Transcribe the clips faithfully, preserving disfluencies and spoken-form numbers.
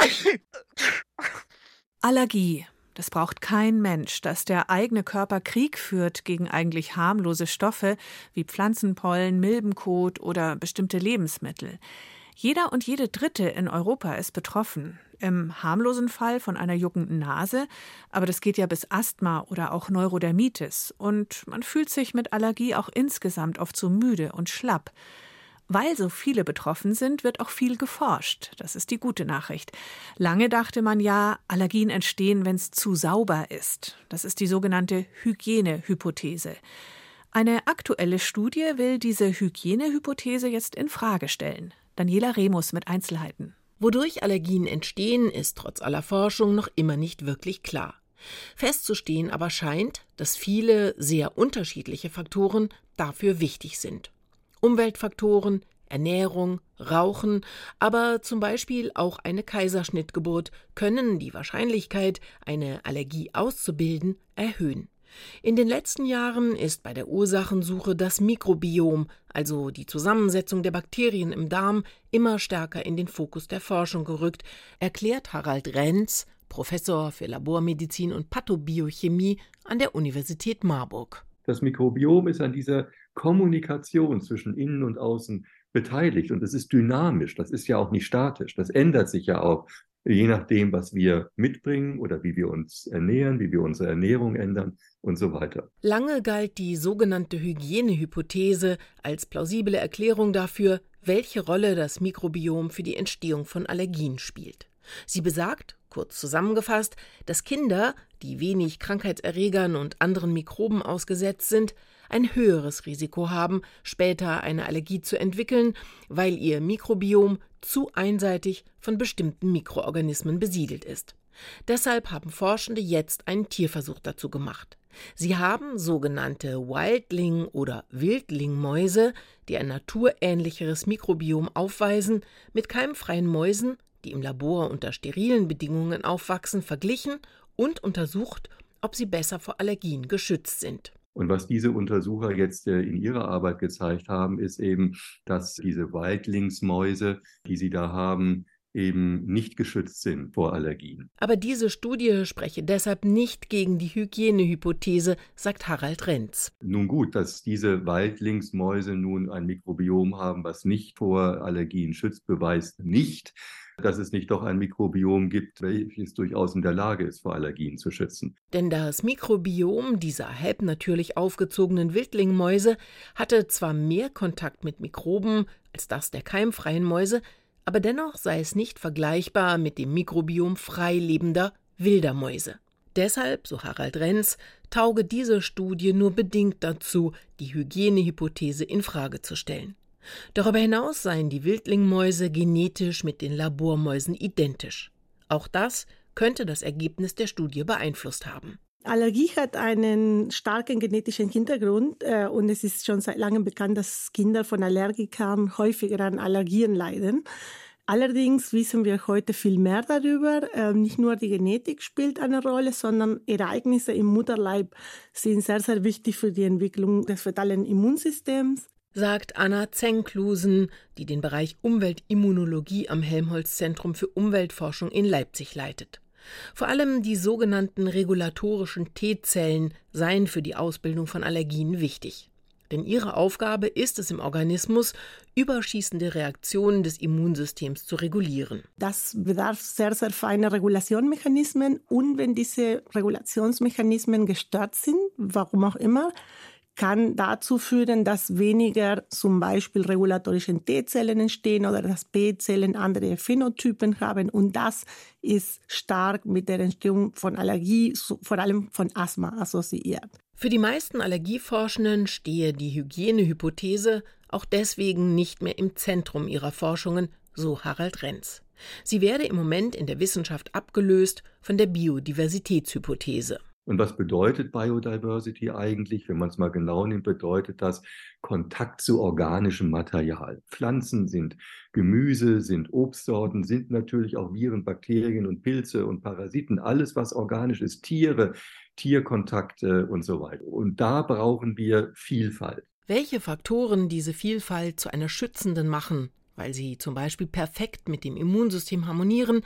Allergie. Das braucht kein Mensch, dass der eigene Körper Krieg führt gegen eigentlich harmlose Stoffe wie Pflanzenpollen, Milbenkot oder bestimmte Lebensmittel. Jeder und jede Dritte in Europa ist betroffen. Im harmlosen Fall von einer juckenden Nase, aber das geht ja bis Asthma oder auch Neurodermitis. Und man fühlt sich mit Allergie auch insgesamt oft so müde und schlapp. Weil so viele betroffen sind, wird auch viel geforscht. Das ist die gute Nachricht. Lange dachte man ja, Allergien entstehen, wenn es zu sauber ist. Das ist die sogenannte Hygienehypothese. Eine aktuelle Studie will diese Hygienehypothese jetzt in Frage stellen. Daniela Remus mit Einzelheiten. Wodurch Allergien entstehen, ist trotz aller Forschung noch immer nicht wirklich klar. Festzustehen aber scheint, dass viele sehr unterschiedliche Faktoren dafür wichtig sind. Umweltfaktoren, Ernährung, Rauchen, aber zum Beispiel auch eine Kaiserschnittgeburt können die Wahrscheinlichkeit, eine Allergie auszubilden, erhöhen. In den letzten Jahren ist bei der Ursachensuche das Mikrobiom, also die Zusammensetzung der Bakterien im Darm, immer stärker in den Fokus der Forschung gerückt, erklärt Harald Renz, Professor für Labormedizin und Pathobiochemie an der Universität Marburg. Das Mikrobiom ist an dieser Kommunikation zwischen Innen und Außen beteiligt und es ist dynamisch, das ist ja auch nicht statisch, das ändert sich ja auch, je nachdem, was wir mitbringen oder wie wir uns ernähren, wie wir unsere Ernährung ändern und so weiter. Lange galt die sogenannte Hygienehypothese als plausible Erklärung dafür, welche Rolle das Mikrobiom für die Entstehung von Allergien spielt. Sie besagt, kurz zusammengefasst, dass Kinder, die wenig Krankheitserregern und anderen Mikroben ausgesetzt sind, ein höheres Risiko haben, später eine Allergie zu entwickeln, weil ihr Mikrobiom zu einseitig von bestimmten Mikroorganismen besiedelt ist. Deshalb haben Forschende jetzt einen Tierversuch dazu gemacht. Sie haben sogenannte Wildling- oder Wildlingmäuse, die ein naturähnlicheres Mikrobiom aufweisen, mit keimfreien Mäusen, die im Labor unter sterilen Bedingungen aufwachsen, verglichen und untersucht, ob sie besser vor Allergien geschützt sind. Und was diese Untersucher jetzt in ihrer Arbeit gezeigt haben, ist eben, dass diese Wildlingsmäuse, die sie da haben, eben nicht geschützt sind vor Allergien. Aber diese Studie spreche deshalb nicht gegen die Hygienehypothese, sagt Harald Renz. Nun gut, dass diese Wildlingsmäuse nun ein Mikrobiom haben, was nicht vor Allergien schützt, beweist nicht, dass es nicht doch ein Mikrobiom gibt, welches durchaus in der Lage ist, vor Allergien zu schützen. Denn das Mikrobiom dieser halbnatürlich aufgezogenen Wildlingmäuse hatte zwar mehr Kontakt mit Mikroben als das der keimfreien Mäuse, aber dennoch sei es nicht vergleichbar mit dem Mikrobiom frei lebender wilder Mäuse. Deshalb, so Harald Renz, tauge diese Studie nur bedingt dazu, die Hygienehypothese in Frage zu stellen. Darüber hinaus seien die Wildlingmäuse genetisch mit den Labormäusen identisch. Auch das könnte das Ergebnis der Studie beeinflusst haben. Allergie hat einen starken genetischen Hintergrund äh, und es ist schon seit langem bekannt, dass Kinder von Allergikern häufiger an Allergien leiden. Allerdings wissen wir heute viel mehr darüber. Äh, nicht nur die Genetik spielt eine Rolle, sondern Ereignisse im Mutterleib sind sehr, sehr wichtig für die Entwicklung des fetalen Immunsystems. Sagt Anna Zengklusen, die den Bereich Umweltimmunologie am Helmholtz-Zentrum für Umweltforschung in Leipzig leitet. Vor allem die sogenannten regulatorischen T-Zellen seien für die Ausbildung von Allergien wichtig. Denn ihre Aufgabe ist es im Organismus, überschießende Reaktionen des Immunsystems zu regulieren. Das bedarf sehr, sehr feiner Regulationsmechanismen. Und wenn diese Regulationsmechanismen gestört sind, warum auch immer, kann dazu führen, dass weniger zum Beispiel regulatorische T-Zellen entstehen oder dass B-Zellen andere Phänotypen haben. Und das ist stark mit der Entstehung von Allergie, vor allem von Asthma, assoziiert. Für die meisten Allergieforschenden stehe die Hygienehypothese auch deswegen nicht mehr im Zentrum ihrer Forschungen, so Harald Renz. Sie werde im Moment in der Wissenschaft abgelöst von der Biodiversitätshypothese. Und was bedeutet Biodiversity eigentlich? Wenn man es mal genau nimmt, bedeutet das Kontakt zu organischem Material. Pflanzen sind Gemüse, sind Obstsorten, sind natürlich auch Viren, Bakterien und Pilze und Parasiten. Alles, was organisch ist, Tiere, Tierkontakte und so weiter. Und da brauchen wir Vielfalt. Welche Faktoren diese Vielfalt zu einer schützenden machen, weil sie zum Beispiel perfekt mit dem Immunsystem harmonieren,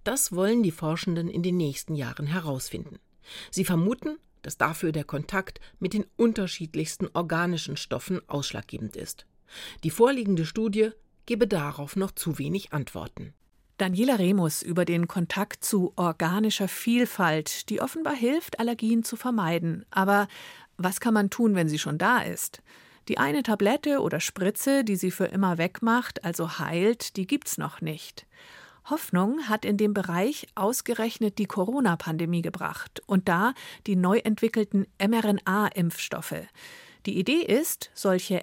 Das wollen die Forschenden in den nächsten Jahren herausfinden. Sie vermuten, dass dafür der Kontakt mit den unterschiedlichsten organischen Stoffen ausschlaggebend ist. Die vorliegende Studie gebe darauf noch zu wenig Antworten. Daniela Remus über den Kontakt zu organischer Vielfalt, die offenbar hilft, Allergien zu vermeiden. Aber was kann man tun, wenn sie schon da ist? Die eine Tablette oder Spritze, die sie für immer wegmacht, also heilt, die gibt's noch nicht. Hoffnung hat in dem Bereich ausgerechnet die Corona-Pandemie gebracht und da die neu entwickelten mRNA-Impfstoffe. Die Idee ist, solche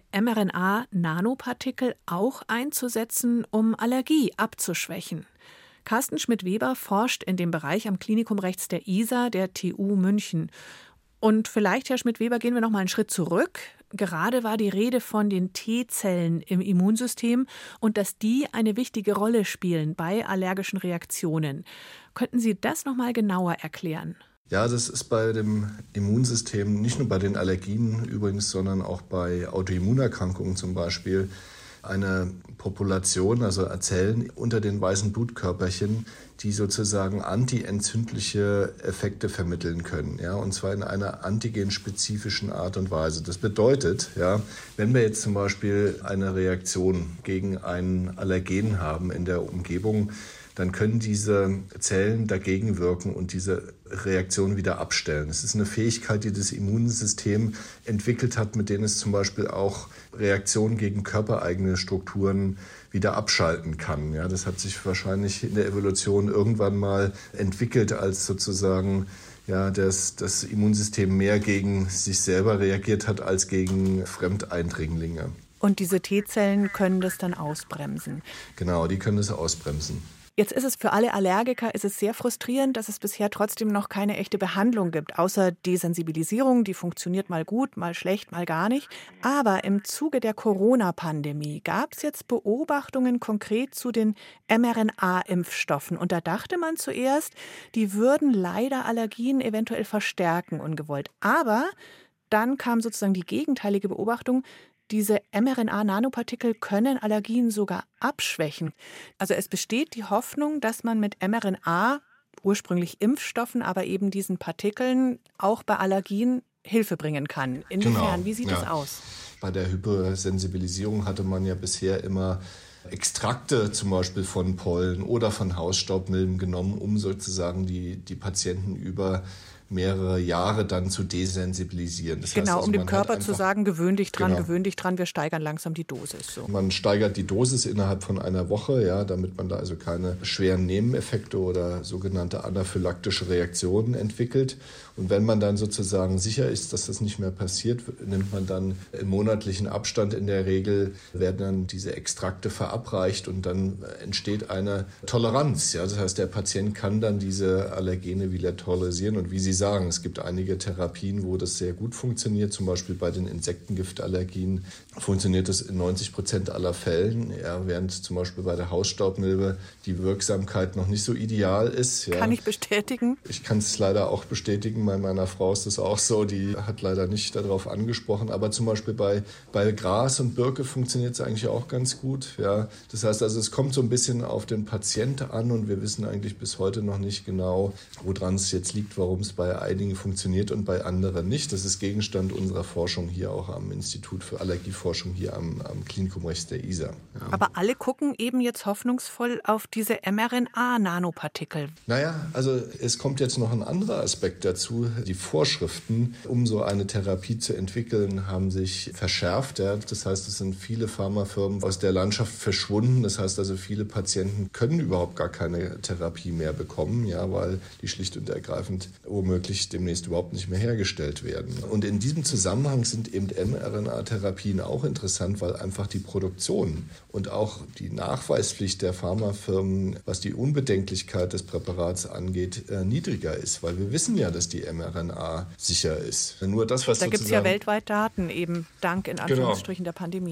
mRNA-Nanopartikel auch einzusetzen, um Allergie abzuschwächen. Carsten Schmidt-Weber forscht in dem Bereich am Klinikum rechts der I S A der T U München. Und vielleicht, Herr Schmidt-Weber, gehen wir noch mal einen Schritt zurück. Gerade war die Rede von den T-Zellen im Immunsystem und dass die eine wichtige Rolle spielen bei allergischen Reaktionen. Könnten Sie das noch mal genauer erklären? Ja, das ist bei dem Immunsystem, nicht nur bei den Allergien übrigens, sondern auch bei Autoimmunerkrankungen zum Beispiel, eine Population, also Zellen unter den weißen Blutkörperchen, die sozusagen antientzündliche Effekte vermitteln können, ja, und zwar in einer antigenspezifischen Art und Weise. Das bedeutet, ja, wenn wir jetzt zum Beispiel eine Reaktion gegen ein Allergen haben in der Umgebung, dann können diese Zellen dagegen wirken und diese Reaktion wieder abstellen. Es ist eine Fähigkeit, die das Immunsystem entwickelt hat, mit denen es zum Beispiel auch Reaktionen gegen körpereigene Strukturen wieder abschalten kann. Ja, das hat sich wahrscheinlich in der Evolution irgendwann mal entwickelt, als sozusagen ja, das, das Immunsystem mehr gegen sich selber reagiert hat als gegen Fremdeindringlinge. Und diese T-Zellen können das dann ausbremsen? Genau, die können das ausbremsen. Jetzt ist es für alle Allergiker ist es sehr frustrierend, dass es bisher trotzdem noch keine echte Behandlung gibt, außer Desensibilisierung, die funktioniert mal gut, mal schlecht, mal gar nicht. Aber im Zuge der Corona-Pandemie gab es jetzt Beobachtungen konkret zu den mRNA-Impfstoffen. Und da dachte man zuerst, die würden leider Allergien eventuell verstärken, ungewollt. Aber dann kam sozusagen die gegenteilige Beobachtung, diese mRNA-Nanopartikel können Allergien sogar abschwächen. Also es besteht die Hoffnung, dass man mit mRNA, ursprünglich Impfstoffen, aber eben diesen Partikeln, auch bei Allergien Hilfe bringen kann. Inwiefern, genau, wie sieht ja. das aus? Bei der Hypersensibilisierung hatte man ja bisher immer Extrakte zum Beispiel von Pollen oder von Hausstaubmilben genommen, um sozusagen die, die Patienten über mehrere Jahre dann zu desensibilisieren. Das genau, heißt also, um dem Körper einfach, zu sagen, gewöhn dich dran, genau. gewöhn dich dran, wir steigern langsam die Dosis. So. Man steigert die Dosis innerhalb von einer Woche, ja, damit man da also keine schweren Nebeneffekte oder sogenannte anaphylaktische Reaktionen entwickelt. Und wenn man dann sozusagen sicher ist, dass das nicht mehr passiert, nimmt man dann im monatlichen Abstand in der Regel, werden dann diese Extrakte verabreicht und dann entsteht eine Toleranz. Ja? Das heißt, der Patient kann dann diese Allergene wieder tolerisieren. Und wie Sie sagen, es gibt einige Therapien, wo das sehr gut funktioniert. Zum Beispiel bei den Insektengiftallergien funktioniert das in neunzig Prozent aller Fällen, ja, während zum Beispiel bei der Hausstaubmilbe die Wirksamkeit noch nicht so ideal ist. Ja. Kann ich bestätigen? Ich kann es leider auch bestätigen. Bei meiner Frau ist das auch so. Die hat leider nicht darauf angesprochen. Aber zum Beispiel bei, bei Gras und Birke funktioniert es eigentlich auch ganz gut. Ja. Das heißt also, es kommt so ein bisschen auf den Patient an und wir wissen eigentlich bis heute noch nicht genau, woran es jetzt liegt, warum es bei einigen funktioniert und bei anderen nicht. Das ist Gegenstand unserer Forschung hier auch am Institut für Allergieforschung hier am, am Klinikum rechts der I S A. Ja. Aber alle gucken eben jetzt hoffnungsvoll auf diese mRNA-Nanopartikel. Naja, also es kommt jetzt noch ein anderer Aspekt dazu. Die Vorschriften, um so eine Therapie zu entwickeln, haben sich verschärft. Ja. Das heißt, es sind viele Pharmafirmen aus der Landschaft verschwunden. Das heißt also, viele Patienten können überhaupt gar keine Therapie mehr bekommen, ja, weil die schlicht und ergreifend womöglich demnächst überhaupt nicht mehr hergestellt werden. Und in diesem Zusammenhang sind eben mRNA-Therapien auch interessant, weil einfach die Produktion und auch die Nachweispflicht der Pharmafirmen, was die Unbedenklichkeit des Präparats angeht, äh, niedriger ist. Weil wir wissen ja, dass die mRNA sicher ist. Nur das, was da gibt es ja weltweit Daten, eben dank in Anführungsstrichen genau. der Pandemie. Ja.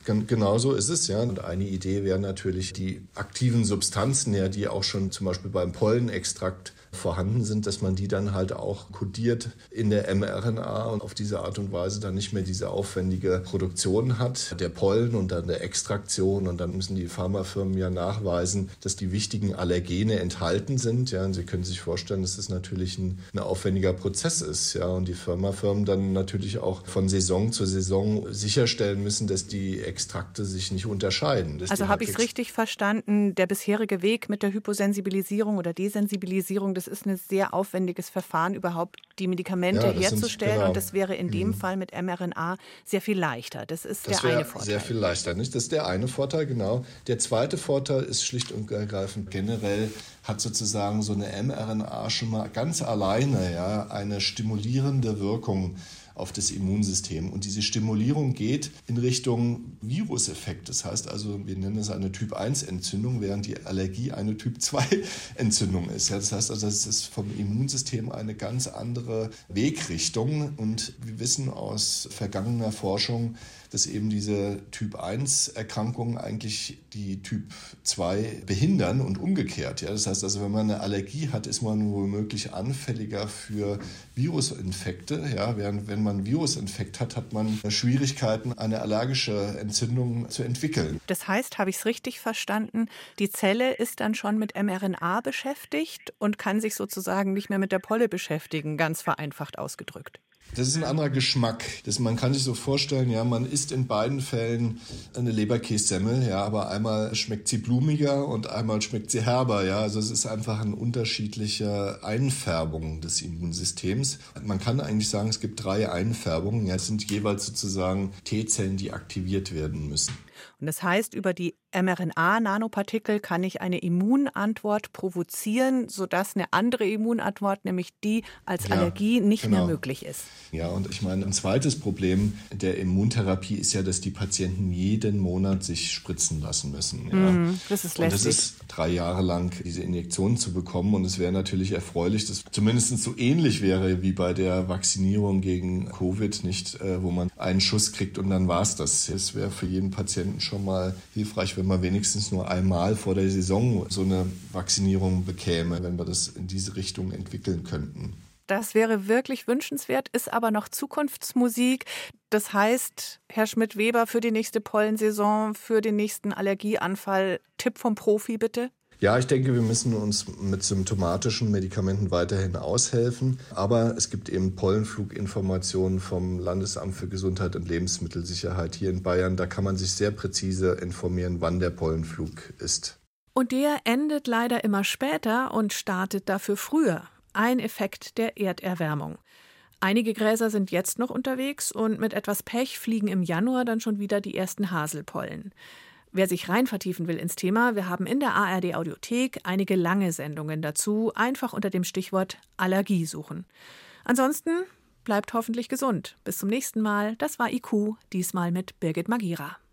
Genau so ist es, ja. Und eine Idee wäre natürlich die aktiven Substanzen, ja, die auch schon zum Beispiel beim Pollenextrakt vorhanden sind, dass man die dann halt auch kodiert in der mRNA und auf diese Art und Weise dann nicht mehr diese aufwendige Produktion hat, der Pollen und dann der Extraktion. Und dann müssen die Pharmafirmen ja nachweisen, dass die wichtigen Allergene enthalten sind. Ja, und Sie können sich vorstellen, dass das natürlich ein, ein aufwendiger Prozess ist. Ja, und die Pharmafirmen dann natürlich auch von Saison zu Saison sicherstellen müssen, dass die Extrakte sich nicht unterscheiden. Also habe ich es richtig verstanden, der bisherige Weg mit der Hyposensibilisierung oder Desensibilisierung, das ist ein sehr aufwendiges Verfahren, überhaupt die Medikamente ja, herzustellen. Sind, genau. Und das wäre in dem mhm. Fall mit mRNA sehr viel leichter. Das ist das der eine Vorteil. Sehr viel leichter, nicht? Das ist der eine Vorteil, genau. Der zweite Vorteil ist schlicht und ergreifend generell, hat sozusagen so eine mRNA schon mal ganz alleine ja, eine stimulierende Wirkung auf das Immunsystem. Und diese Stimulierung geht in Richtung Viruseffekt. Das heißt also, wir nennen es eine Typ eins Entzündung, während die Allergie eine Typ zwei Entzündung ist. Ja, das heißt also, das ist vom Immunsystem eine ganz andere Wegrichtung. Und wir wissen aus vergangener Forschung, dass eben diese Typ eins Erkrankungen eigentlich die Typ zwei behindern und umgekehrt. Ja? Das heißt also, wenn man eine Allergie hat, ist man womöglich anfälliger für Virusinfekte. Ja? Während wenn man einen Virusinfekt hat, hat man Schwierigkeiten, eine allergische Entzündung zu entwickeln. Das heißt, habe ich es richtig verstanden, die Zelle ist dann schon mit mRNA beschäftigt und kann sich sozusagen nicht mehr mit der Polle beschäftigen, ganz vereinfacht ausgedrückt. Das ist ein anderer Geschmack. Das, man kann sich so vorstellen, ja, man isst in beiden Fällen eine Leberkässemmel, ja, aber einmal schmeckt sie blumiger und einmal schmeckt sie herber, ja. Also es ist einfach eine unterschiedliche Einfärbung des Immunsystems. Man kann eigentlich sagen, es gibt drei Einfärbungen. Ja, es sind jeweils sozusagen T-Zellen, die aktiviert werden müssen. Und das heißt, über die mRNA-Nanopartikel kann ich eine Immunantwort provozieren, sodass eine andere Immunantwort, nämlich die als ja, Allergie, nicht genau. mehr möglich ist. Ja, und ich meine, ein zweites Problem der Immuntherapie ist ja, dass die Patienten jeden Monat sich spritzen lassen müssen. Ja. Mm, das ist lästig. Und das ist drei Jahre lang diese Injektion zu bekommen. Und es wäre natürlich erfreulich, dass zumindest so ähnlich wäre wie bei der Vaccinierung gegen Covid, nicht, wo man einen Schuss kriegt und dann war es das. Es wäre für jeden Patienten schon mal hilfreich, wenn man wenigstens nur einmal vor der Saison so eine Vaccinierung bekäme, wenn wir das in diese Richtung entwickeln könnten. Das wäre wirklich wünschenswert, ist aber noch Zukunftsmusik. Das heißt, Herr Schmidt-Weber, für die nächste Pollensaison, für den nächsten Allergieanfall, Tipp vom Profi bitte? Ja, ich denke, wir müssen uns mit symptomatischen Medikamenten weiterhin aushelfen. Aber es gibt eben Pollenfluginformationen vom Landesamt für Gesundheit und Lebensmittelsicherheit hier in Bayern. Da kann man sich sehr präzise informieren, wann der Pollenflug ist. Und der endet leider immer später und startet dafür früher. Ein Effekt der Erderwärmung. Einige Gräser sind jetzt noch unterwegs und mit etwas Pech fliegen im Januar dann schon wieder die ersten Haselpollen. Wer sich rein vertiefen will ins Thema, wir haben in der A R D-Audiothek einige lange Sendungen dazu, einfach unter dem Stichwort Allergie suchen. Ansonsten bleibt hoffentlich gesund. Bis zum nächsten Mal. Das war I Q, diesmal mit Birgit Magira.